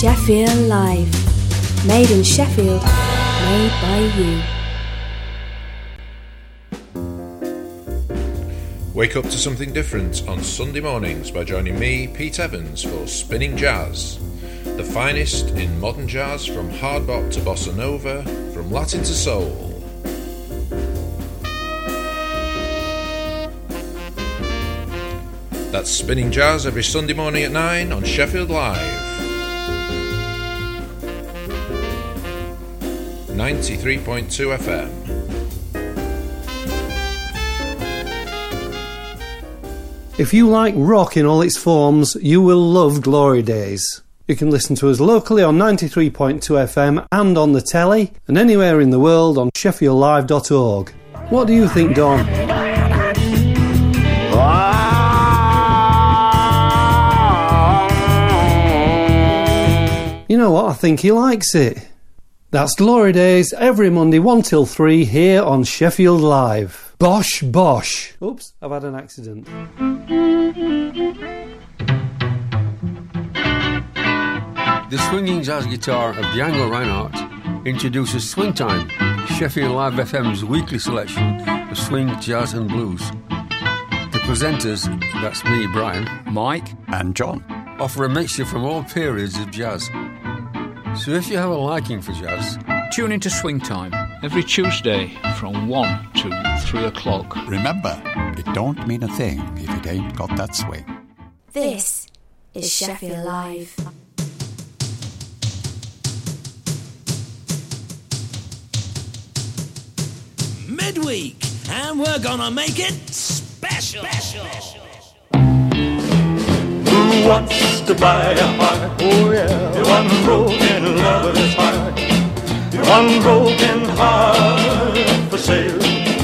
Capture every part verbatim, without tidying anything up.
Sheffield Live. Made in Sheffield, made by you. Wake up to something different on Sunday mornings by joining me, Pete Evans, for Spinning Jazz. The finest in modern jazz, from hard bop to bossa nova, from Latin to soul. That's Spinning Jazz every Sunday morning at nine on Sheffield Live. ninety-three point two F M. If you like rock in all its forms, you will love Glory Days. You can listen to us locally on ninety-three point two F M and on the telly, and anywhere in the world on sheffield live dot org. What do you think, Don? You know what? I think he likes it. That's Glory Days every Monday one till three here on Sheffield Live. Bosh, bosh. Oops, I've had an accident. The swinging jazz guitar of Django Reinhardt introduces Swing Time, Sheffield Live F M's weekly selection of swing, jazz and blues. The presenters, that's me, Brian, Mike and John, offer a mixture from all periods of jazz. So if you have a liking for jazz, tune into Swing Time every Tuesday from one to three o'clock. Remember, it don't mean a thing if it ain't got that swing. This is Sheffield Live. Midweek, and we're gonna make it special. special. Who wants to buy a heart? Oh yeah, one broken lover's heart, one broken heart for sale.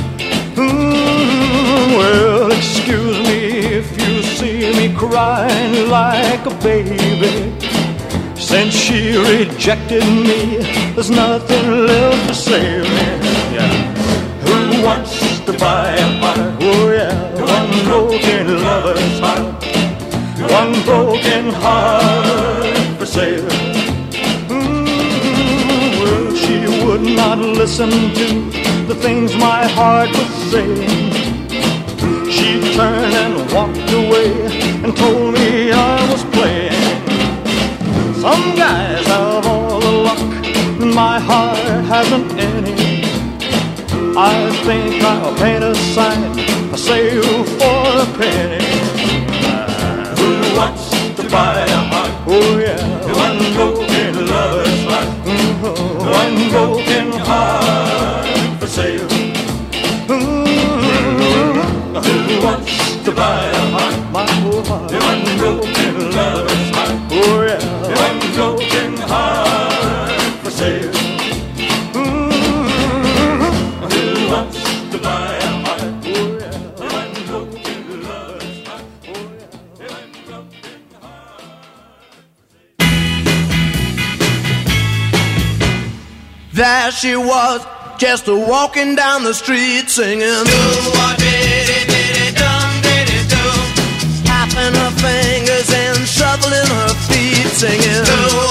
Mm, well, excuse me if you see me crying like a baby. Since she rejected me, there's nothing left to save me. Yeah. Who wants to buy a heart? Oh yeah, one broken lover's heart, one broken heart for sale. Mm, well, she would not listen to the things my heart was saying. She turned and walked away and told me I was playing. Some guys have all the luck, my heart hasn't any. I think I'll paint a sign, a sale for a penny. Uh, who wants to buy a heart? Oh yeah, one broken lover's heart, mm-hmm. One broken heart for sale. Mm-hmm. Who wants to buy a heart? My whole heart. One broken lover's heart, oh yeah, one broken heart for sale. There she was, just a walking down the street singing. Do-a-diddy-diddy-dum-diddy-do, tapping her fingers and shuffling her feet singing.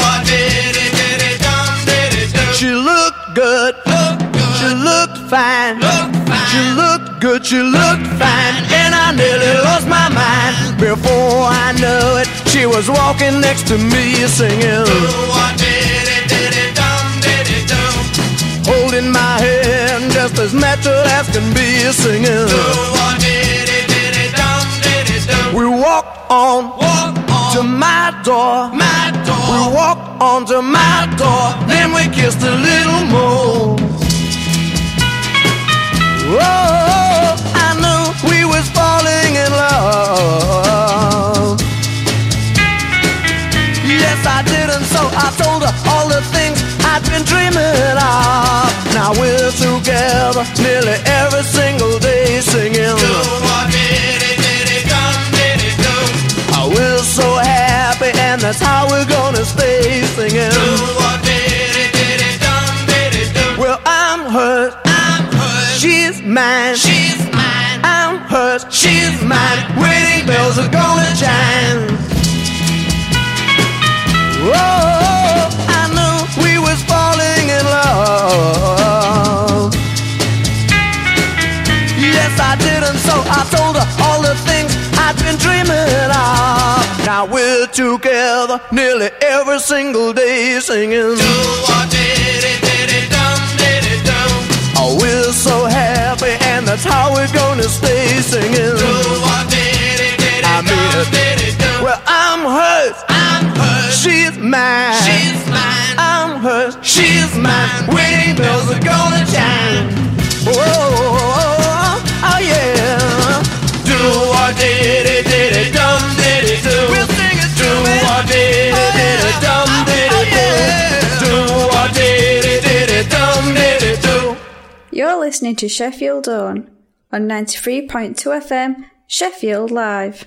Do-a-diddy-diddy-dum-diddy-do. She looked good, looked good. She looked fine. Looked fine. She looked good, she looked fine, and I nearly lost my mind. Before I knew it, she was walking next to me singing. Do-a-diddy-diddy-dum-diddy-do, holding my hand just as natural as can be singing. Do-a-diddy-diddy-dum-diddy-do. We walked on, walk on to my door, my door. We walked on to my door, then we kissed a little more. Oh, I knew we was falling in love. Yes, I did, and so I told her all the things I'd been dreaming of. Now we're together nearly every single day singing. Do-a-diddy-diddy-dum-diddy-do. Oh, we're so happy, and that's how we're gonna stay singing. Do-a-diddy-diddy-dum-diddy-do. Well, I'm hurt, I'm hurt. She's mine, she's mine. I'm hurt, she's mine. Wedding bells are gonna chime. Whoa. Now we're together nearly every single day singing. Oh, we're so happy and that's how we're gonna stay singing. I mean it. Well, I'm hers, I'm hers. She's mine, she's mine. I'm hers, she's mine. Wedding bells are gonna chime. Oh, oh, oh yeah. Do or diddy diddy dum diddy do. We'll sing it. Do or diddy diddy dum diddy do. Do or diddy diddy dum diddy do. You're listening to Sheffield On on ninety-three point two F M, Sheffield Live.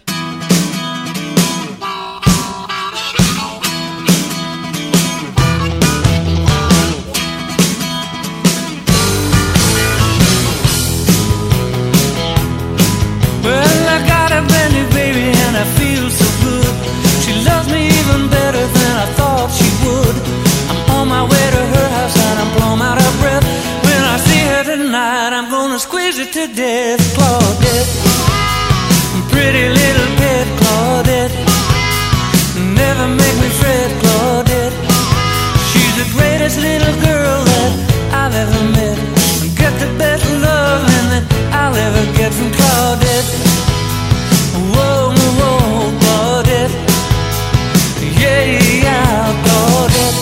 Well, I got a brand new baby and I feel so good. She loves me even better than I thought she would. I'm on my way to her house and I'm blown out of breath. When I see her tonight, I'm gonna squeeze her to death. Claudette, pretty little pet Claudette, never make me fret Claudette. She's the greatest little girl that I've ever met. Get the best loving that I'll ever get from Claudette. Whoa, whoa, Claudette. Yeah, yeah, Claudette.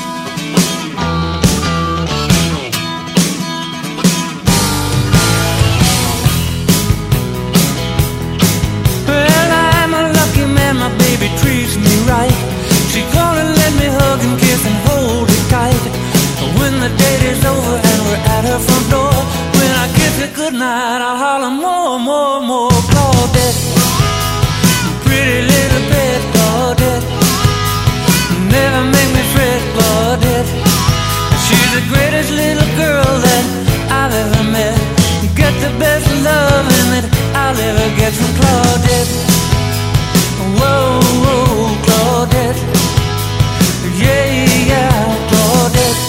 Well, I'm a lucky man, my baby treats me right. She's gonna let me hug and kiss and hold her tight. When the date is over and we're at her front door, when I kiss her goodnight, I'll holler more, more, more Claudette. Pretty little pet Claudette, never make me fret Claudette. She's the greatest little girl that I've ever met. Get the best loving that I'll ever get from Claudette. Whoa, whoa, Claudette. Yeah, yeah, Claudette.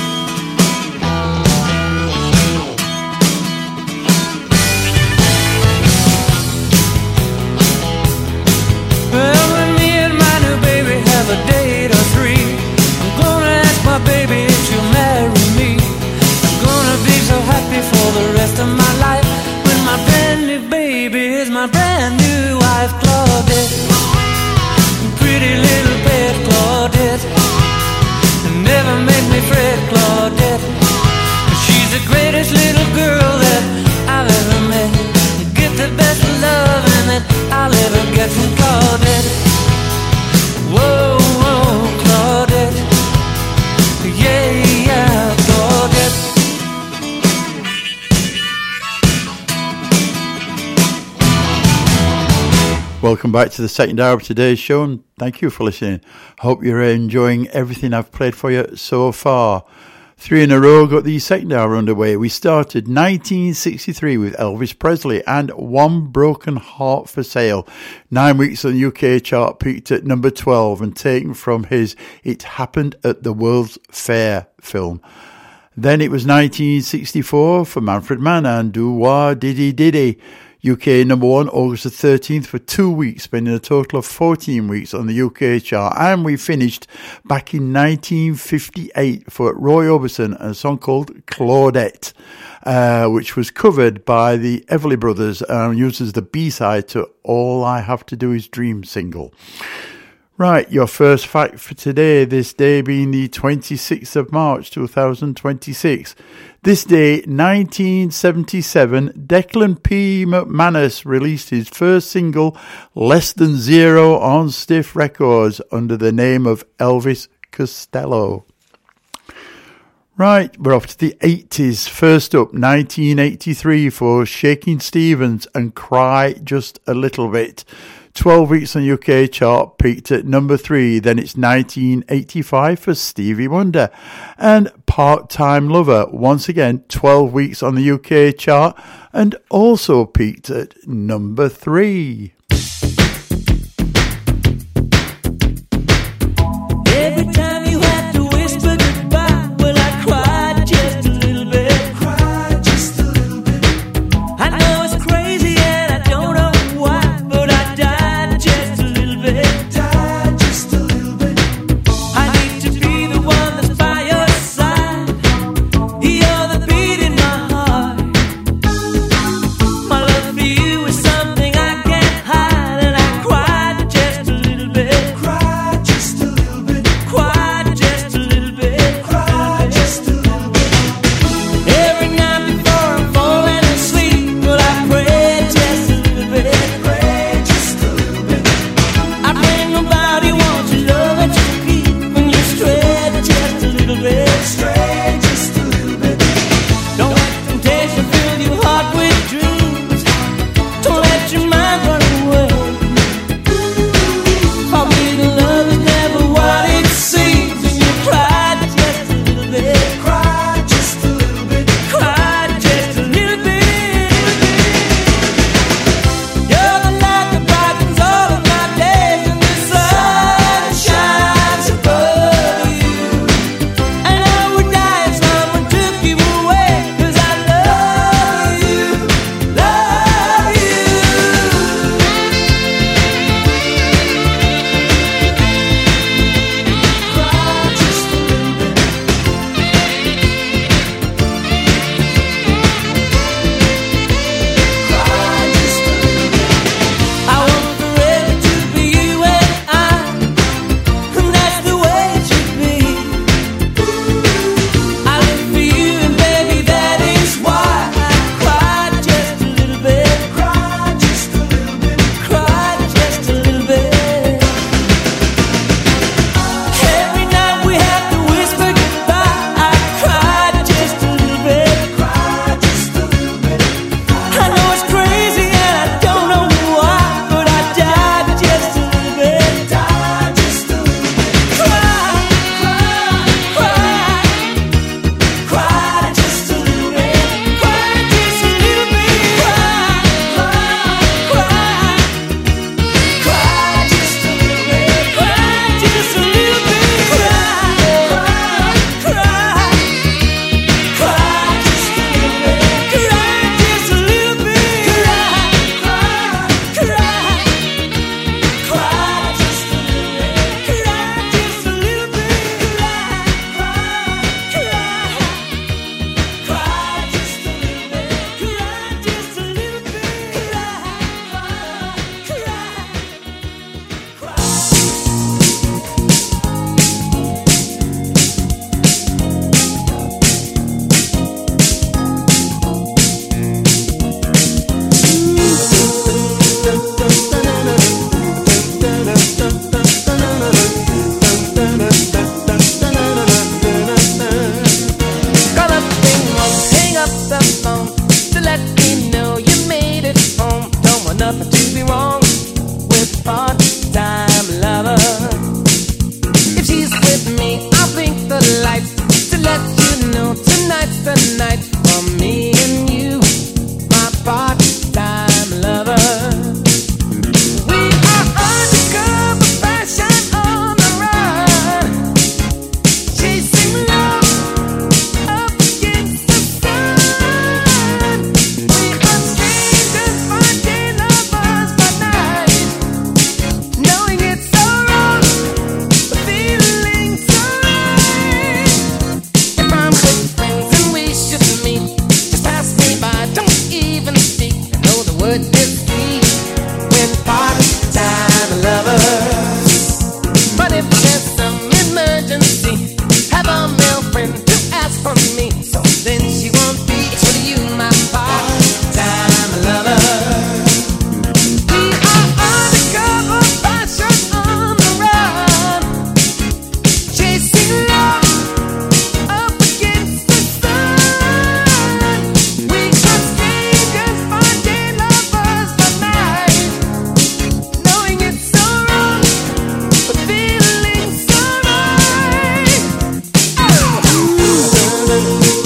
Well, when me and my new baby have a date or three, I'm gonna ask my baby if she'll marry me. I'm gonna be so happy for the rest of my life when my brand new baby is my brand new wife, Claudette. Pretty little pet Claudette, never make me fret Claudette. She's the greatest little girl that I've ever met. Get the best loving that I'll ever get from Claudette. Whoa, whoa, Claudette. Yeah, yeah, Claudette. Welcome back to the second hour of today's show, and thank you for listening. Hope you're enjoying everything I've played for you so far. Three in a row got the second hour underway. We started nineteen sixty-three with Elvis Presley and One Broken Heart for Sale. Nine weeks on the U K chart, peaked at number twelve and taken from his It Happened at the World's Fair film. Then it was nineteen sixty-four for Manfred Mann and Doo-Wah Diddy Diddy. U K number one, August the thirteenth for two weeks, spending a total of fourteen weeks on the U K chart. And we finished back in nineteen fifty-eight for Roy Orbison, a song called Claudette, uh, which was covered by the Everly Brothers and used as the B-side to All I Have to Do Is Dream single. Right, your first fact for today, this day being the twenty-sixth of March two thousand twenty-six. This day, nineteen seventy-seven, Declan P. McManus released his first single, Less Than Zero, on Stiff Records under the name of Elvis Costello. Right, we're off to the eighties. First up, nineteen eighty-three for Shakin' Stevens and Cry Just a Little Bit. twelve weeks on U K chart, peaked at number three. Then it's nineteen eighty-five for Stevie Wonder. And Part-Time Lover, once again, twelve weeks on the U K chart and also peaked at number three. Every time you had to whisper goodbye, well, I cried just a little bit. Cried just a little bit. I know it's crazy and I don't know why, but I died just a little bit.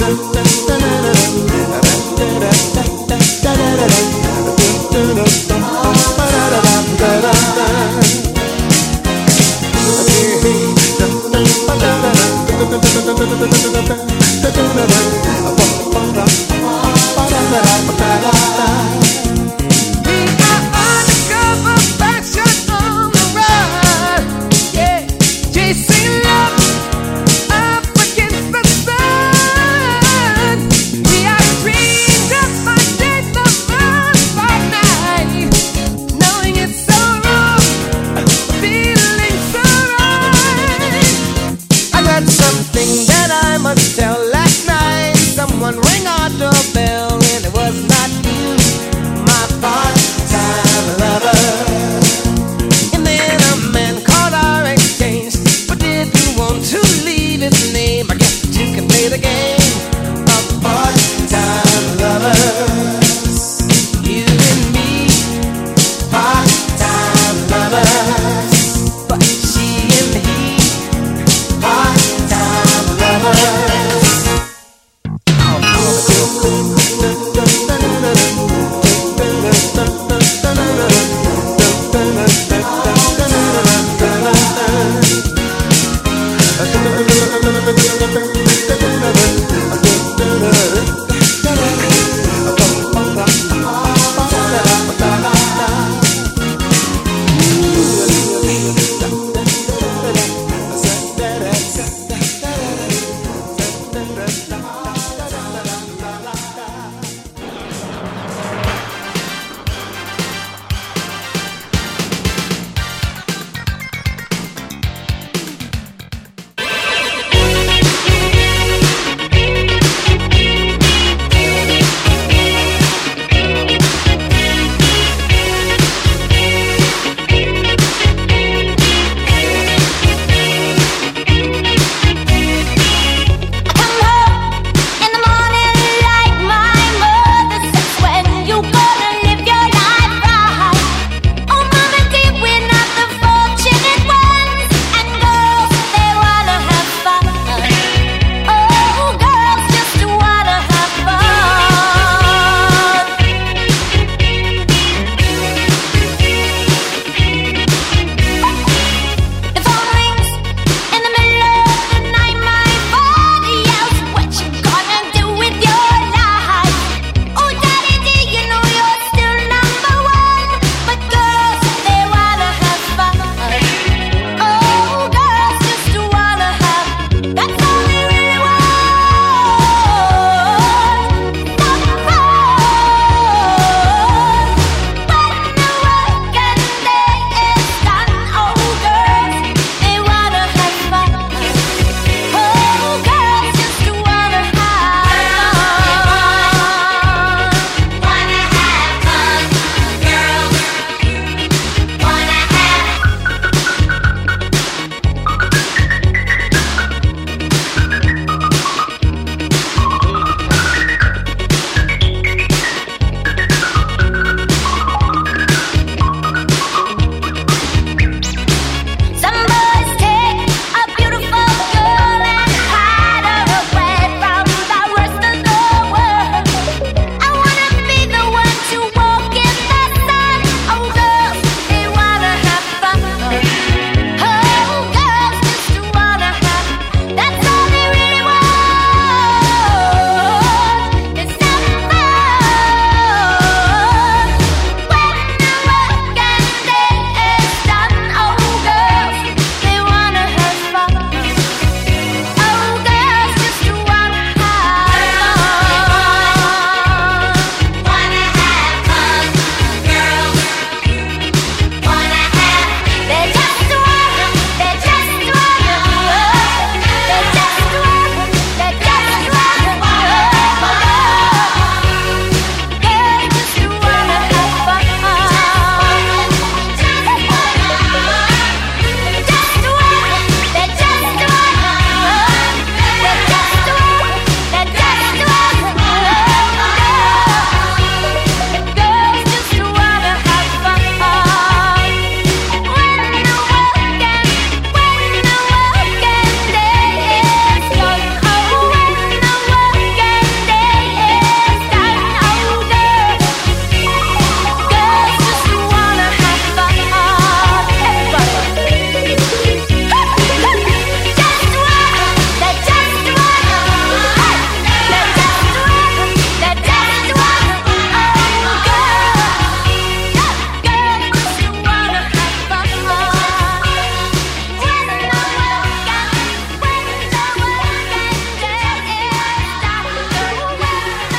Something that I must tell last night.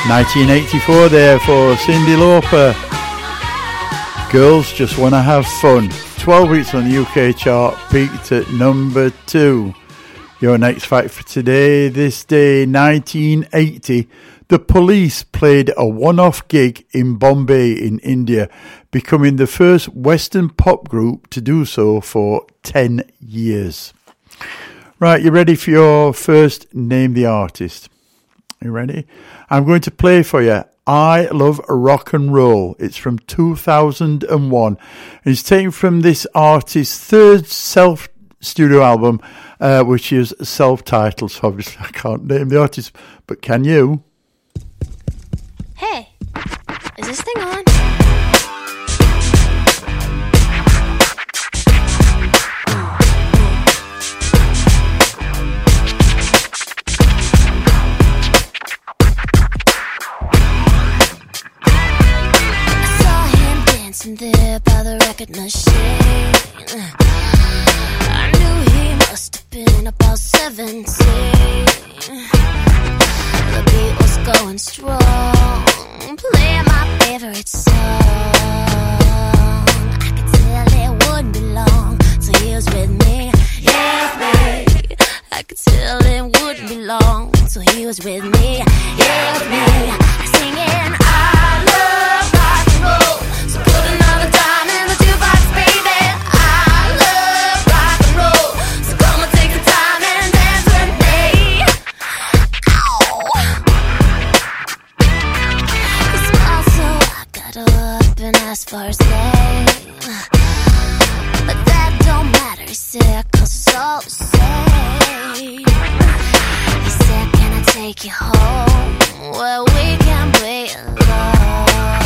nineteen eighty-four there for Cyndi Lauper. Girls Just Wanna Have Fun. twelve weeks on the U K chart, peaked at number two. Your next fact for today, this day, nineteen eighty, the Police played a one-off gig in Bombay in India, becoming the first Western pop group to do so for ten years. Right, you ready for your first Name the Artist? You ready? I'm going to play for you I Love Rock and Roll. It's from two thousand one. It's taken from this artist's third self-studio album, uh, which is self-titled, so obviously I can't name the artist, but can you? Hey, is this thing on? There by the record machine, I knew he must have been about seventeen. The beat was going strong, playing my favorite song. I could tell it wouldn't be long till he was with me, yeah, with me. I could tell it wouldn't be long till he was with me, yeah, with me. Singing I love rock and roll. So put another dime in the jukebox, baby. I love rock and roll. So come and take the time and dance with me. Ow. He smiled, so I got up and asked for his name. But that don't matter, he said, cause it's all the same. He said, can I take you home where we can be alone?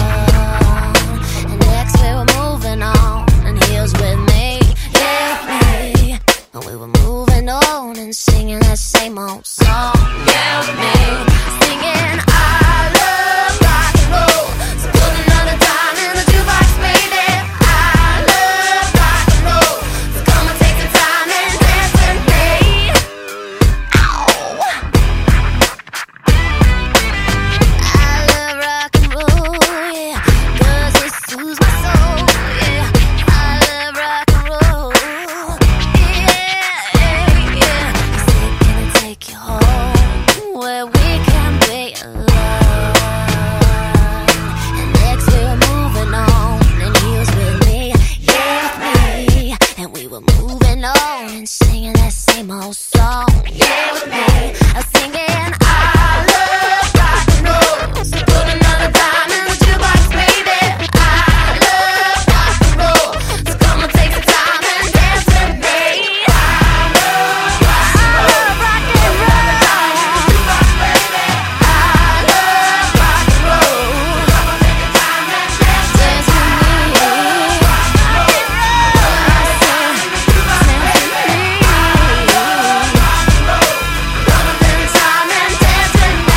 We were moving on, and he was with me, yeah, with me. And we were moving on and singing that same old song, yeah, with me. Singing I love rock and roll. So put another dime in the jukebox, baby. I love rock and roll. So come and take the time and dance with me. Ow. I love rock and roll, yeah, cause it soothes my soul. Yeah, I love rock and roll. Yeah, yeah. He said, can I take you home where we can be alone? And next we were moving on, and he was with me, yeah, with me. And we were moving on and singing that same old song, yeah, with me. I was singing I love rock and roll. So put another dime in the jukebox, baby. I love rock and roll. So come and take the time and dance with me. I love rock and roll. I love rock and roll. Come and take the time and dance with me. I said, dance with me. Come and take the time and dance with me.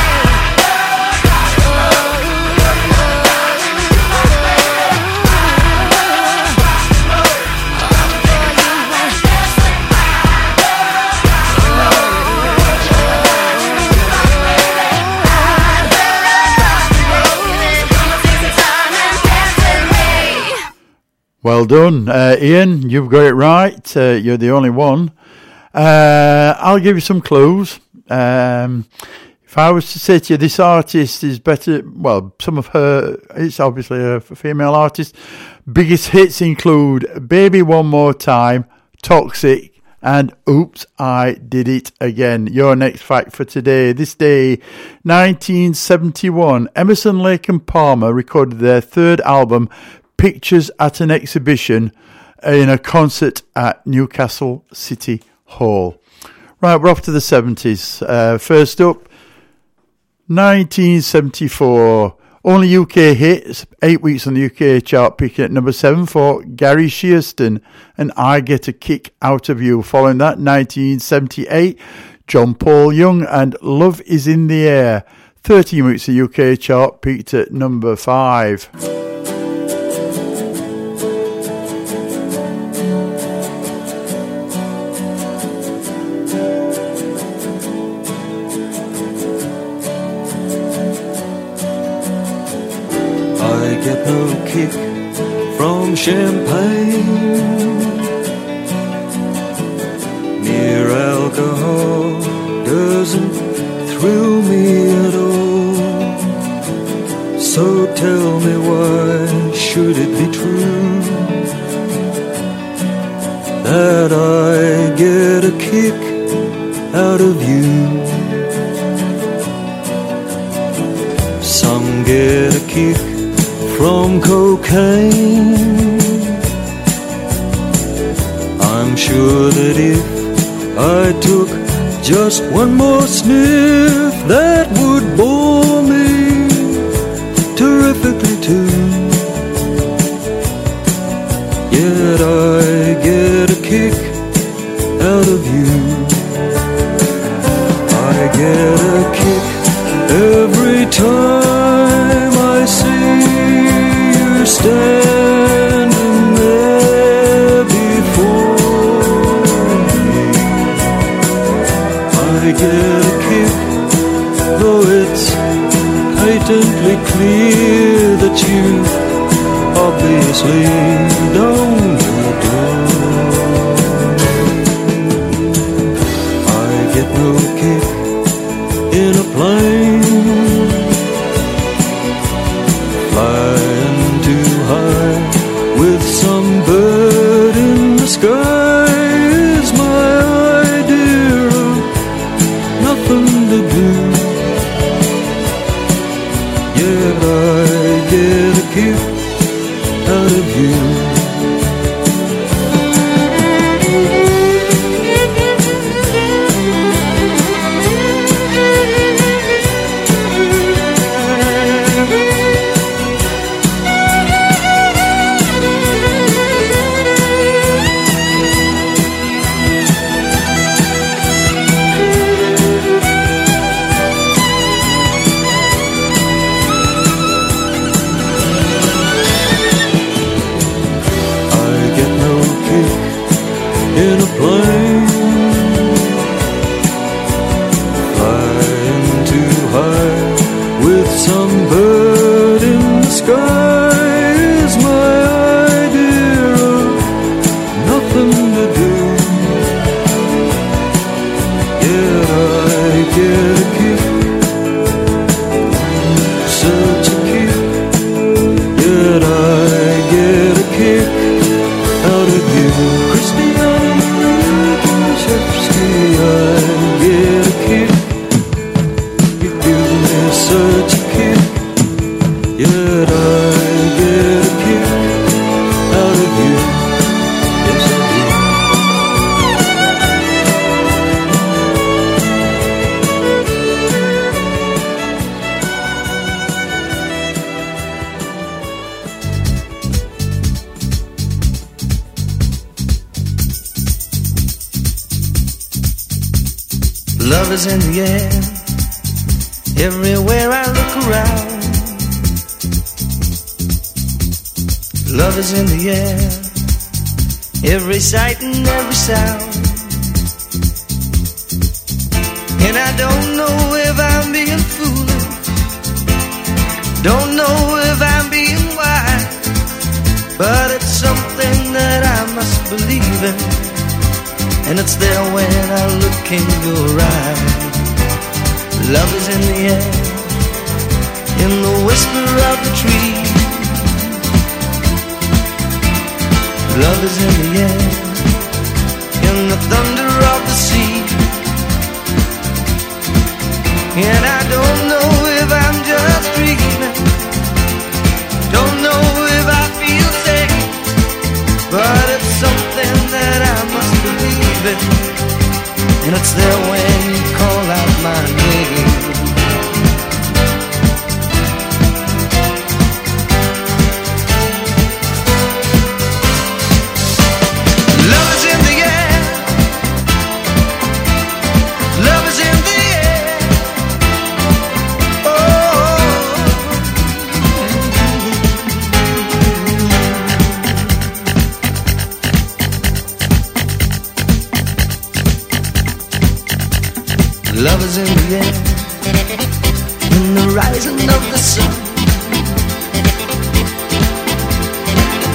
Well done, uh, Ian. You've got it right. Uh, you're the only one. Uh, I'll give you some clues. Um, if I was to say to you, this artist is better, well, some of her, it's obviously a female artist. Biggest hits include Baby One More Time, Toxic, and Oops, I Did It Again. Your next fact for today. This day, nineteen seventy-one, Emerson, Lake and Palmer recorded their third album, Pictures at an Exhibition, in a concert at Newcastle City Hall. Right, we're off to the seventies. Uh, first up, nineteen seventy-four. Only U K hits, eight weeks on the U K chart, peaking at number seven for Gary Shearston and I Get a Kick Out of You. Following that, nineteen seventy-eight, John Paul Young and Love Is in the Air. thirteen weeks on the U K chart, peaked at number five. kick from champagne. Mere alcohol doesn't thrill me at all. So tell me, why should it be true that I get a kick out of you? Some get a kick from cocaine. I'm sure that if I took just one more sniff, that would bore me terrifically too. Yet I get a kick out of you. I get a kick every time I see you standing there before me. I get a kick, though it's patently clear that you obviously don't adore. I get no kick in a plane, flying too high with some bird in the sky is my idea of nothing to do. Yet I get a kick out of you. In a plane, flying too high with some bird in the sky is my idea of nothing to do. Yet I get a kick, such a kick. Yet I get a kick out of you, Christian. I get a kick. You give me such a kick. Yet I get a kick out of you. Yes, I Love is in the air, everywhere I look around. Love is in the air, every sight and every sound. And I don't know if I'm being foolish, don't know if I'm being wise, but it's something that I must believe in. And it's there when I look in your eyes. Love is in the air, in the whisper of the tree. Love is in the air, in the thunder of the sea. And I don't know if I'm just dreaming, don't know if I feel safe, but it's something that I must believe in. And it's there when you call out my name. Love is in the air, love is in the air. Oh, love is in the air, in the rising of the sun.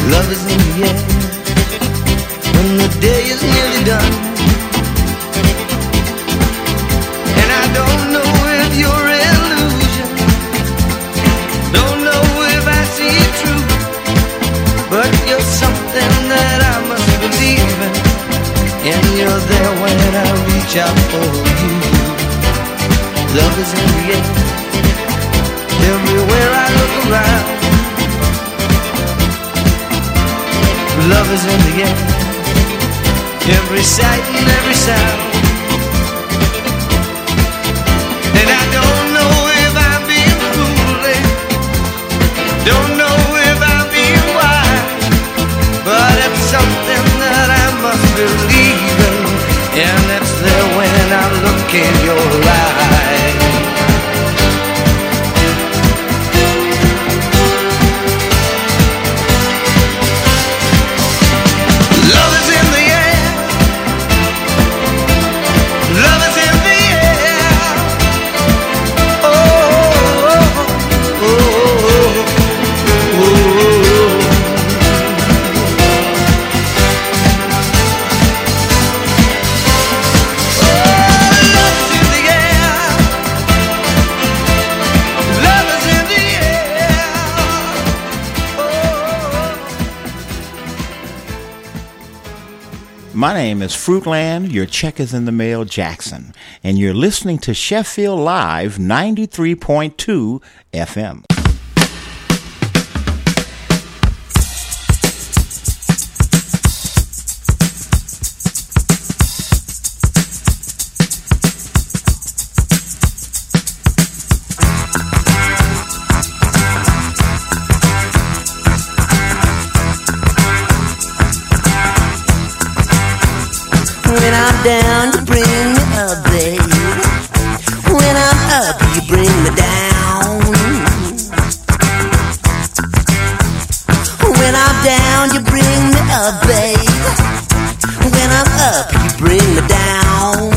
Love is in the air when the day is nearly done. And I don't know if you're illusion, don't know if I see it true, but you're something that I must believe in, and you're there when I reach out for you. Love is in the air everywhere I look around. Love is in the air, every sight and every sound. And I don't know if I'm being foolish, don't know if I'm being wise, but it's something that I must believe in, and it's there when I look in your eyes. Love is in the air, love is in the air. Oh, oh, oh, oh, oh. My name is Fruitland, your check is in the mail, Jackson, and you're listening to Sheffield Live ninety-three point two F M. When I'm down, you bring me up, babe. When I'm up, you bring me down. When I'm down, you bring me up, babe. When I'm up, you bring me down.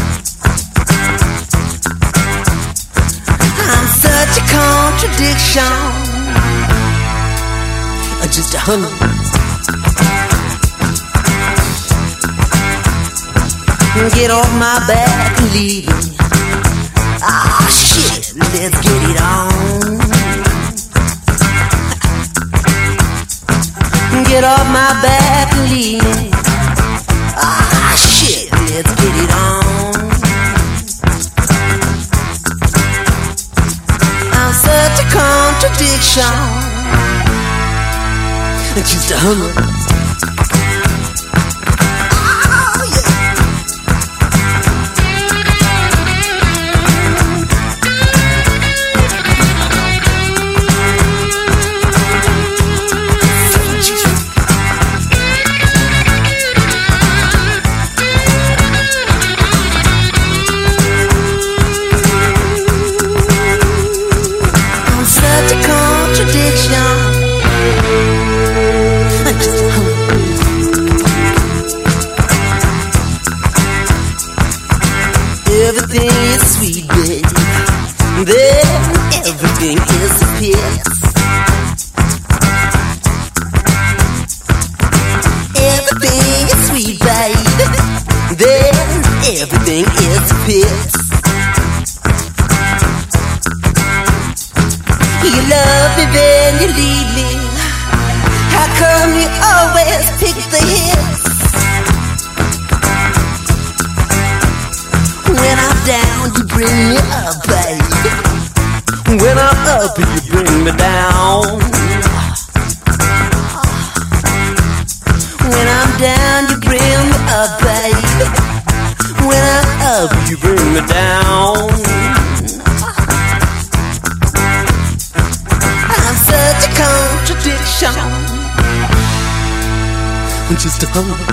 I'm such a contradiction, just a hundred. Get off my back and leave me. Ah, shit, let's get it on. Get off my back and leave me. Ah, shit, let's get it on. I'm such a contradiction, just a hummer. Everything is sweet, baby. Then everything is a piss. Everything is sweet, baby. Then everything is a piss. You love me, then you leave me. How come you always pick the hits? When I'm down, you bring me up, baby. When I'm up, you bring me down. When I'm down, you bring me up, baby. When I'm up, you bring me down. I'm such a contradiction, just a humble.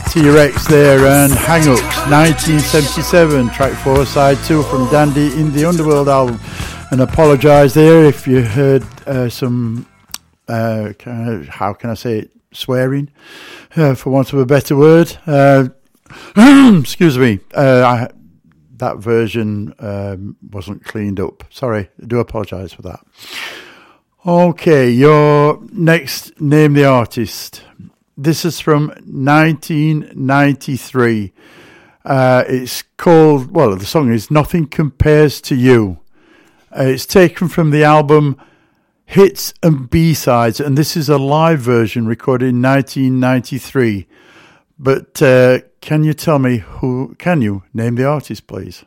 T-Rex there and Hang Ups, nineteen seventy-seven, track four, side two from Dandy in the Underworld album. And apologise there if you heard uh, some, uh, kind of, how can I say it, swearing, uh, for want of a better word. Uh, excuse me, uh, I, that version um, wasn't cleaned up. Sorry, I do apologise for that. Okay, your next Name the Artist. This is from nineteen ninety-three. Uh, it's called, well, the song is Nothing Compares to You. Uh, it's taken from the album Hits and B-Sides, and this is a live version recorded in nineteen ninety-three. But uh, can you tell me who, can you name the artist, please?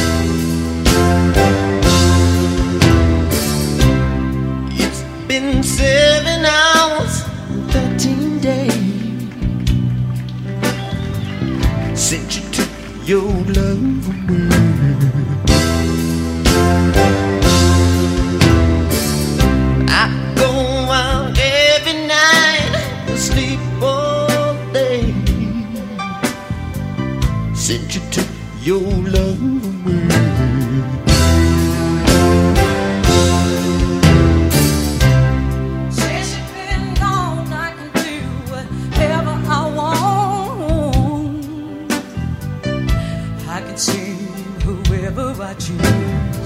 It's been seven hours and thirteen days since you took your love away. I go out every night, sleep all day since you took your love away. Since you've been gone, I can do whatever I want. I can see whoever I choose.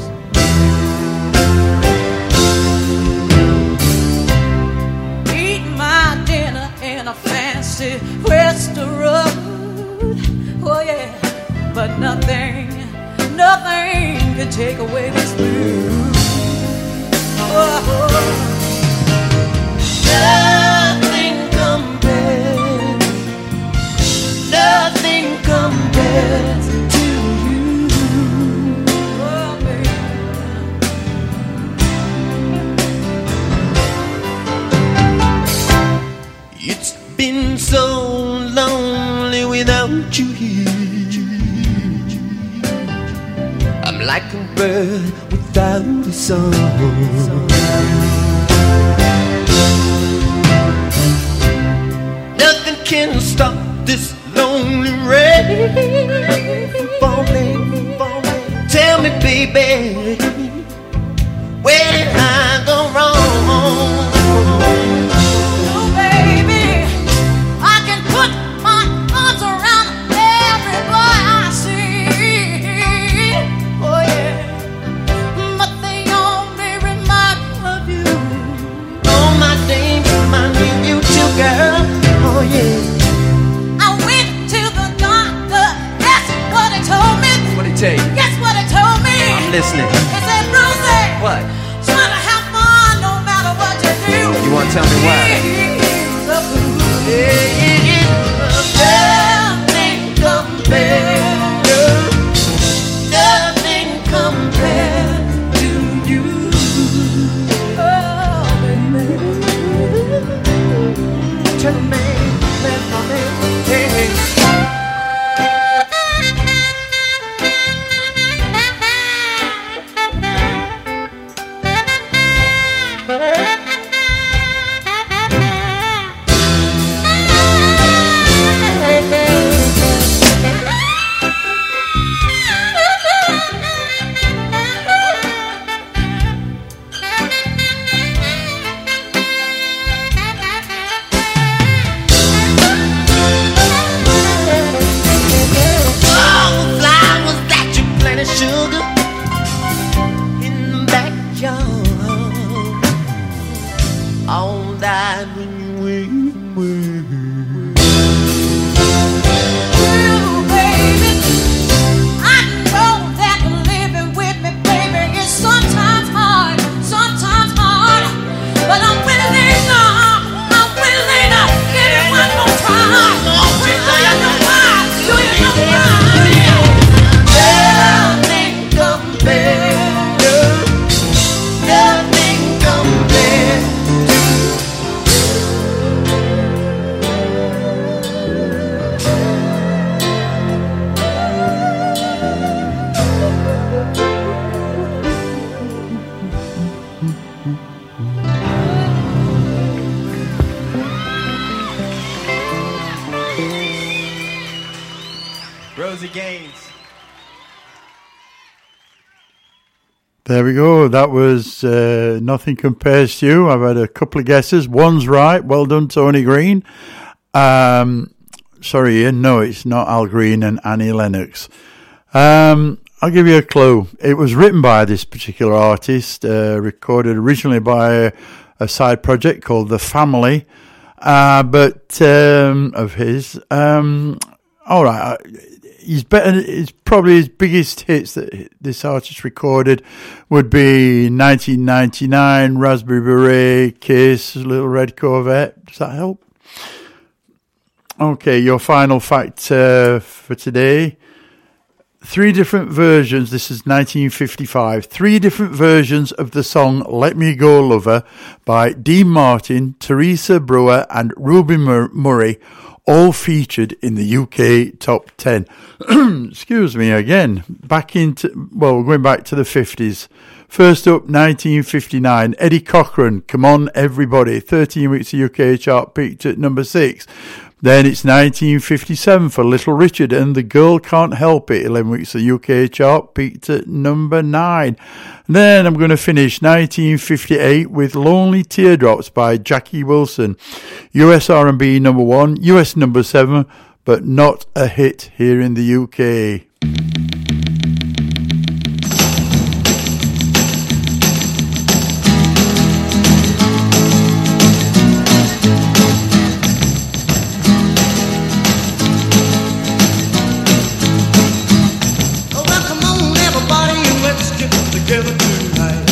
Eat my dinner in a fancy restaurant. Oh yeah, but nothing, nothing can take away this blues. Oh, nothing compares, nothing compares to you. Oh, baby. It's been so lonely without you here. I'm like a bird without a song. Nothing can stop this lonely rain from falling, falling. Tell me, baby, where did I go wrong? Oh, baby, I can put my arms around every boy I see. Oh, yeah, but they only remind me of you. All my days remind me of you too, girl. Oh, yeah. I went to the doctor. Guess what he told me? What'd he tell you? Guess what he told me? I'm listening. He said, Brucey, What? try to have fun no matter what you do. You wanna tell me why? The blues. Yeah, yeah, yeah. Nothing compares. Nothing compares to you. Oh, baby. Tell me, let me, hey, hey. Sugar in the backyard, all died when you went away. Ooh, baby, I know that living with me, baby, is sometimes hard, sometimes hard, but I'm willing, uh, I'm willing to give it one more time. Do you know why? Do you know why? Nothing compares, nothing compares. Rosie Gaines. There we go. That was uh, Nothing Compares to You. I've had a couple of guesses. One's right. Well done, Tony Green. Um, sorry, Ian. No, it's not Al Green and Annie Lennox. Um, I'll give you a clue. It was written by this particular artist, uh, recorded originally by a, a side project called The Family, uh, but um, of his. Um, all right. He's better. It's probably his biggest hits that this artist recorded would be nineteen ninety-nine, Raspberry Beret, Kiss, Little Red Corvette. Does that help? Okay, your final fact uh, for today. Three different versions. This is nineteen fifty-five. Three different versions of the song "Let Me Go, Lover" by Dean Martin, Teresa Brewer, and Ruby Mur- Murray. All featured in the U K top ten. Excuse me again. Back into, well, we're going back to the fifties. First up, nineteen fifty-nine, Eddie Cochran, Come On Everybody, thirteen weeks of U K chart, peaked at number six. Then it's nineteen fifty-seven for Little Richard and The Girl Can't Help It, eleven weeks of U K chart, peaked at number nine. And then I'm going to finish nineteen fifty-eight with Lonely Teardrops by Jackie Wilson. U S R and B number one, U S number seven, but not a hit here in the U K. Together tonight.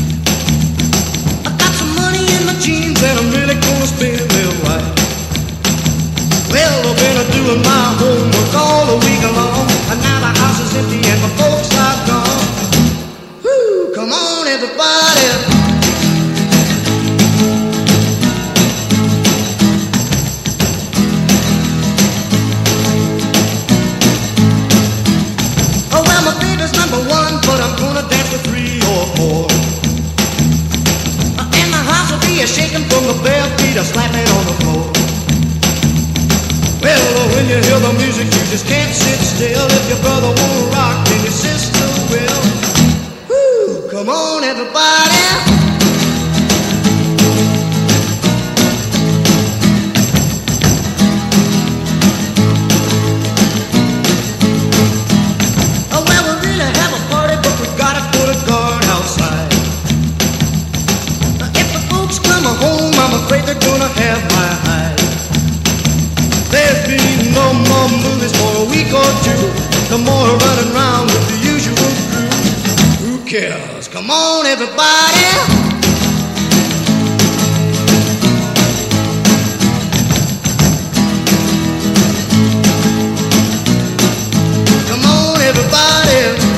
I got some money in my jeans and I'm really gonna spend it right. Well, I've been doing my homework all the week long, and now the house is empty and my folks are gone. Woo, come on everybody. Oh well, my baby's number one, but I'm gonna dance with three or four. And the house will be a shaking from the bare feet a slapping on the floor. Well, when you hear the music, you just can't sit still. If your brother won't rock, then your sister will. Woo, come on everybody. Home, I'm afraid they're gonna have my hide. There'll be no more movies for a week or two. No more running around with the usual crew. Who cares? Come on, everybody. Come on, everybody.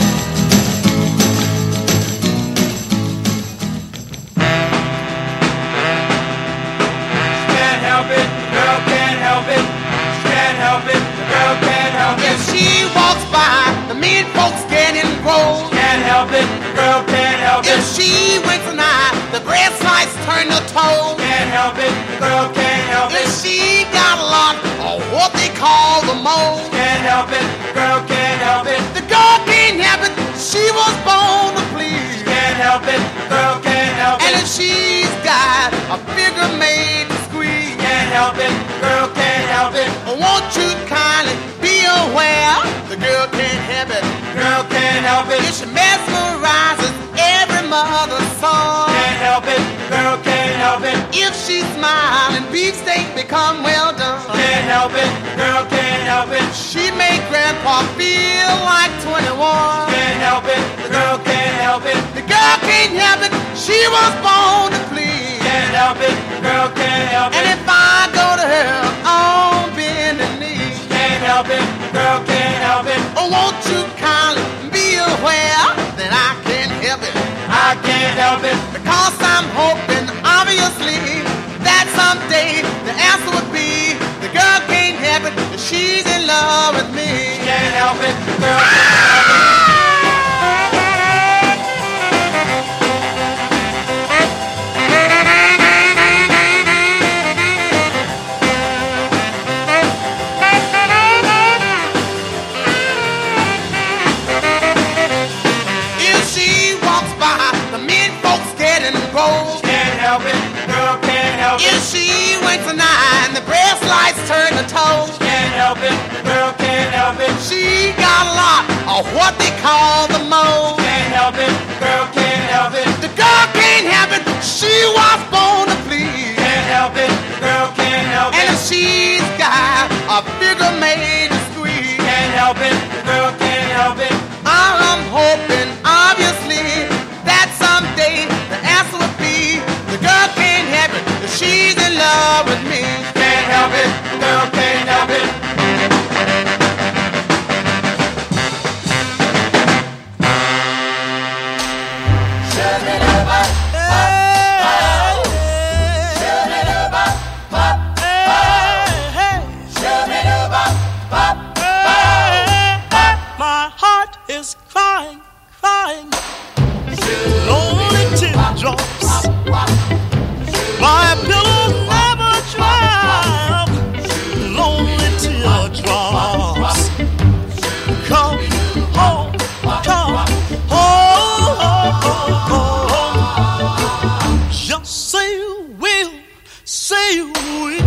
She walks by, the mean folks getting rolled. Can't help it, the girl can't help if it. If she winks an eye, the bread slice turn to toast. Can't help it, the girl can't help if it. If she got a lot of what they call the mold. Can't help it, the girl can't help it. The girl can't help it, she was born to please. Can't help it, the girl can't help and it. And if she's got a figure made to squeeze. Can't help it, the girl can't help it. Won't you kindly be aware, the girl can't help it. Girl can't help it. If she mesmerizes every mother's son. Can't help it, girl can't help it. If she smiles and beefsteak become well done. Can't help it, girl can't help it. She make grandpa feel like twenty-one. Can't help it, the girl can't help it. The girl can't help it, she was born to please. Can't help it, the girl can't help it. And if I go to her on bending knees. Can't help it, the girl can't help it. Oh, won't you kindly be aware that I can't help it. I can't help it. Because I'm hoping, obviously, that someday the answer would be the girl can't help it, she's in love with me. Can't help it, the girl can't help it. toes. Can't help it, girl can't help it. If she winks an eye and the breast lights turn to toes. Can't help it, girl can't help it. She got a lot of what they call the moles. Can't help it, girl can't help it. The girl can't help it, she was born to please. Can't help it, girl can't help it. And if she's got a figure made to squeeze. Can't help it, girl can't help it. I'm hoping, obviously, that someday the answer would be the girl can't help it if she's in love with me. Can't help it, girl can't help it. My heart is crying, crying, lonely teardrops. My pillow never dry, lonely teardrops. Come home, come home. Just say you will, say you will.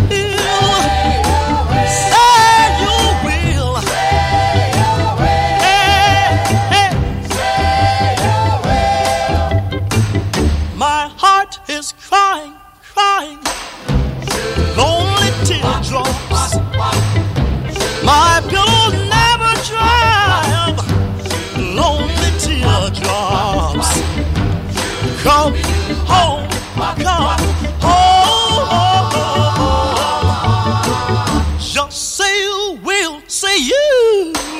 Is crying, crying, lonely teardrops. My pillow never dry, lonely teardrops. Come home, come home. Just say you will, say you will.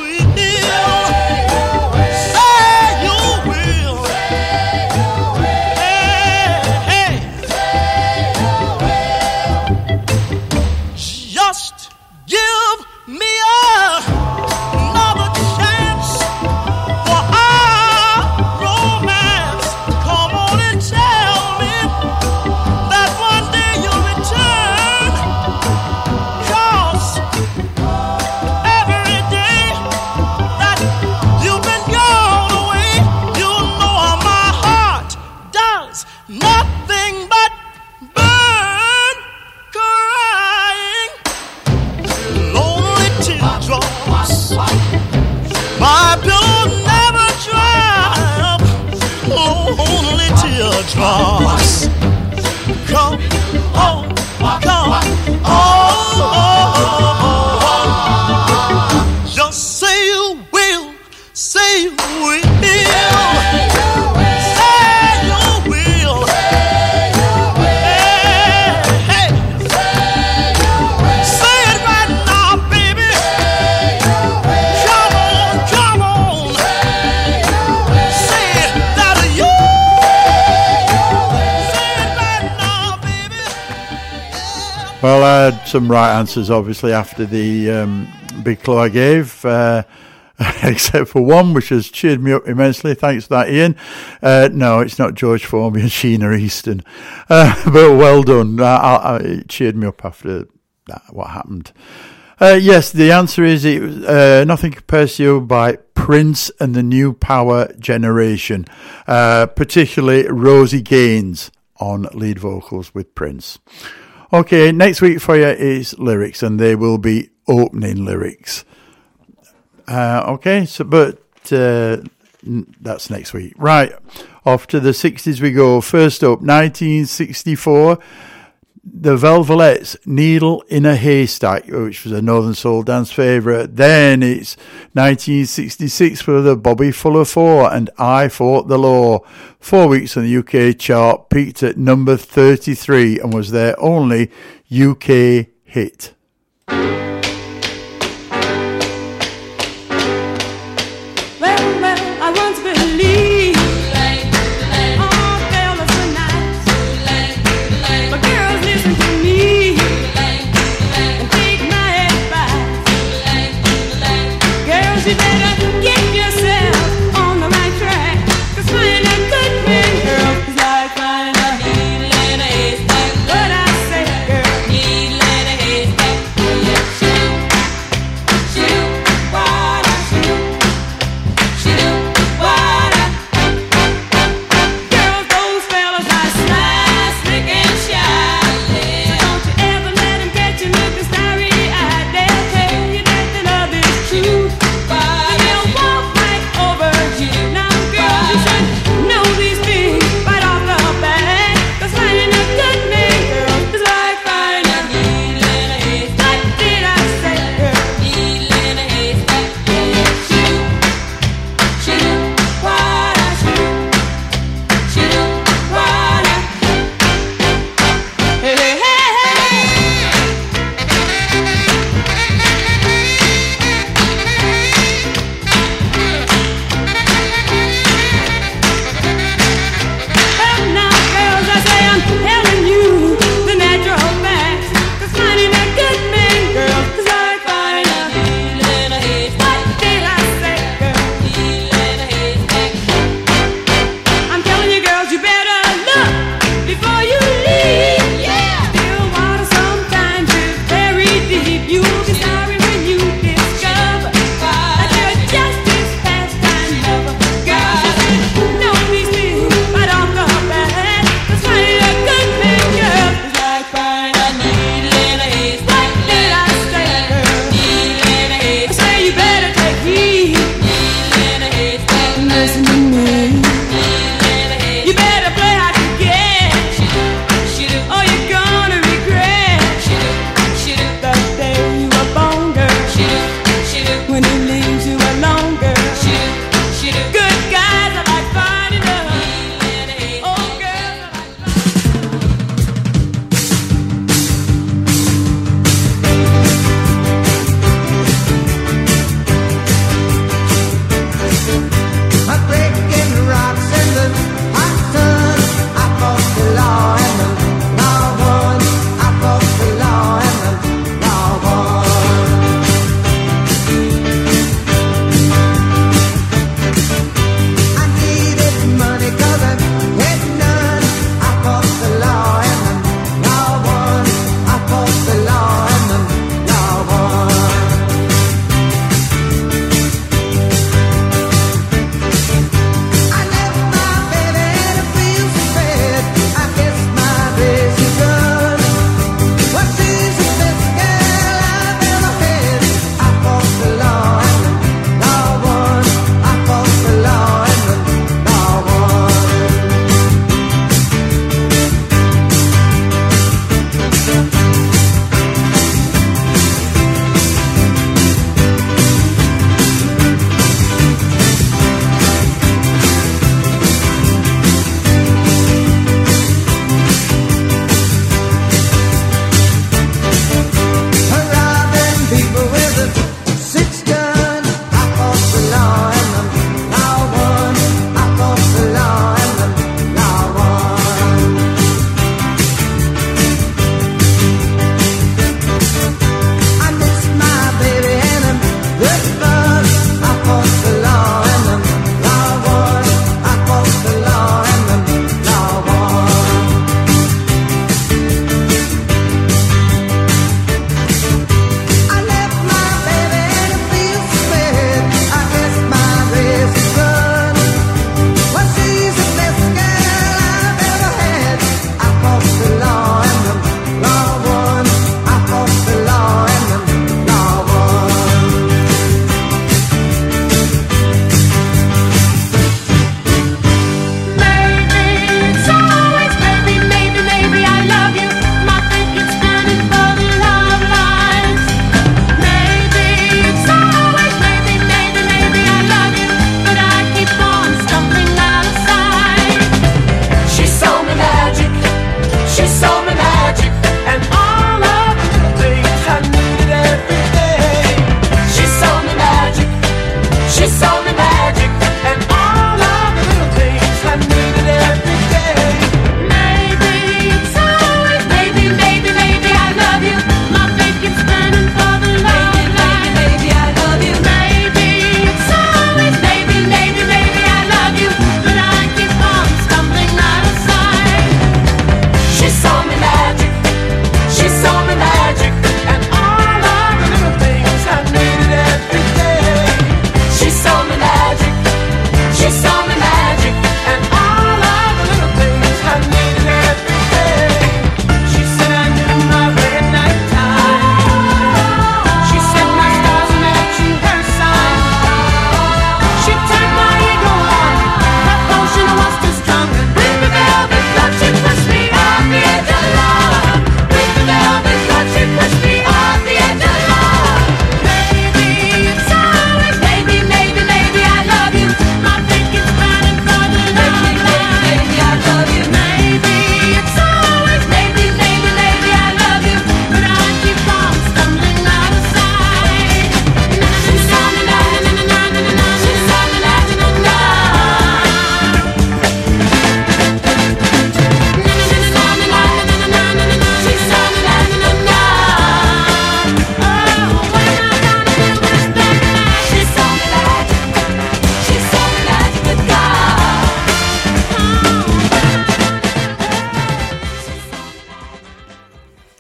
Drops. Come home, come home. Just say you will, say you will. Well, I had some right answers, obviously, after the um, big clue I gave, uh, except for one, which has cheered me up immensely. Thanks for that, Ian. Uh, no, it's not George Formby and Sheena Easton. Uh, but well done. I, I, it cheered me up after that, what happened. Uh, yes, the answer is it was, uh, Nothing Compares to You by Prince and the New Power Generation, uh, particularly Rosie Gaines on lead vocals with Prince. Okay, next week for you is lyrics, and they will be opening lyrics. Uh, okay, so but uh, that's next week. Right, off to the sixties we go. First up, nineteen sixty-four, the Velvelettes, Needle in a Haystack, which was a Northern Soul dance favourite. Then it's nineteen sixty-six for the Bobby Fuller Four and I Fought the Law. Four weeks on the U K chart, peaked at number thirty-three and was their only U K hit.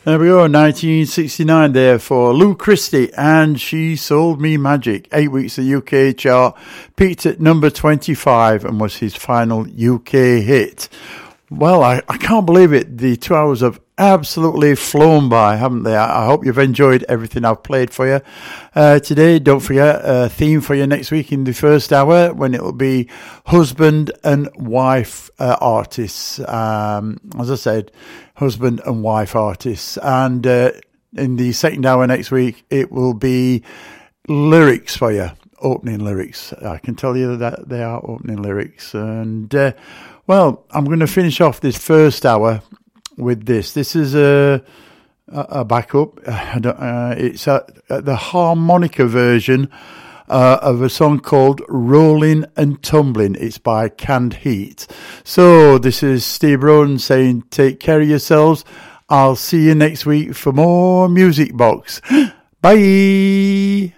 There we go, nineteen sixty-nine there for Lou Christie and She Sold Me Magic. Eight weeks of U K chart, peaked at number twenty-five and was his final U K hit. Well, I, I can't believe it. The two hours have absolutely flown by, haven't they? I, I hope you've enjoyed everything I've played for you uh, today. Don't forget a theme for you next week in the first hour when it will be husband and wife uh, artists. Um, as I said, husband and wife artists. And uh, in the second hour next week, it will be lyrics for you, opening lyrics. I can tell you that they are opening lyrics. And... Uh, Well, I'm going to finish off this first hour with this. This is a a backup. I don't, uh, it's a, a, the harmonica version uh, of a song called "Rolling and Tumbling." It's by Canned Heat. So this is Steve Rowan saying, "Take care of yourselves. I'll see you next week for more Music Box. Bye."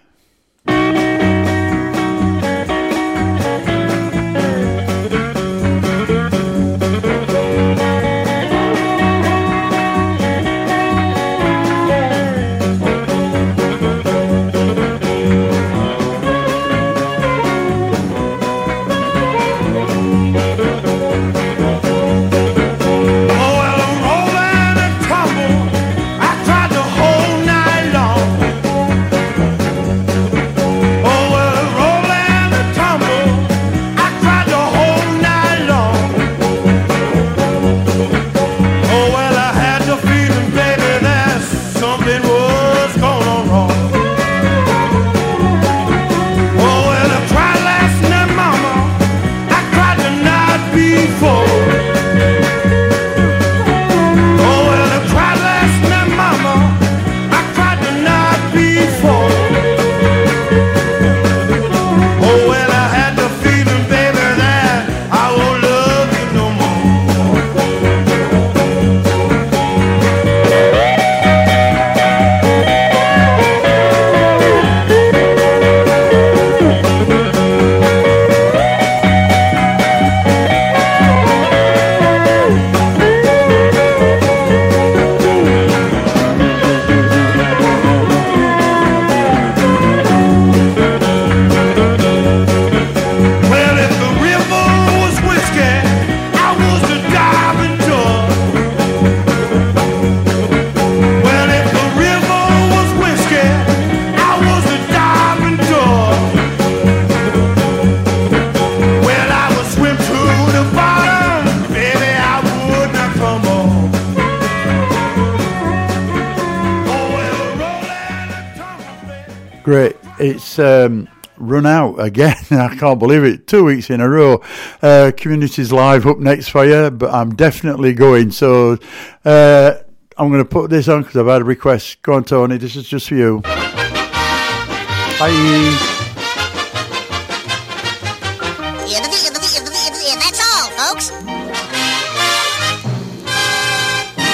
Great. It's um, run out again. I can't believe it. Two weeks in a row. Uh, Communities Live up next for you, but I'm definitely going. So uh, I'm going to put this on because I've had a request. Go on, Tony. This is just for you. Bye.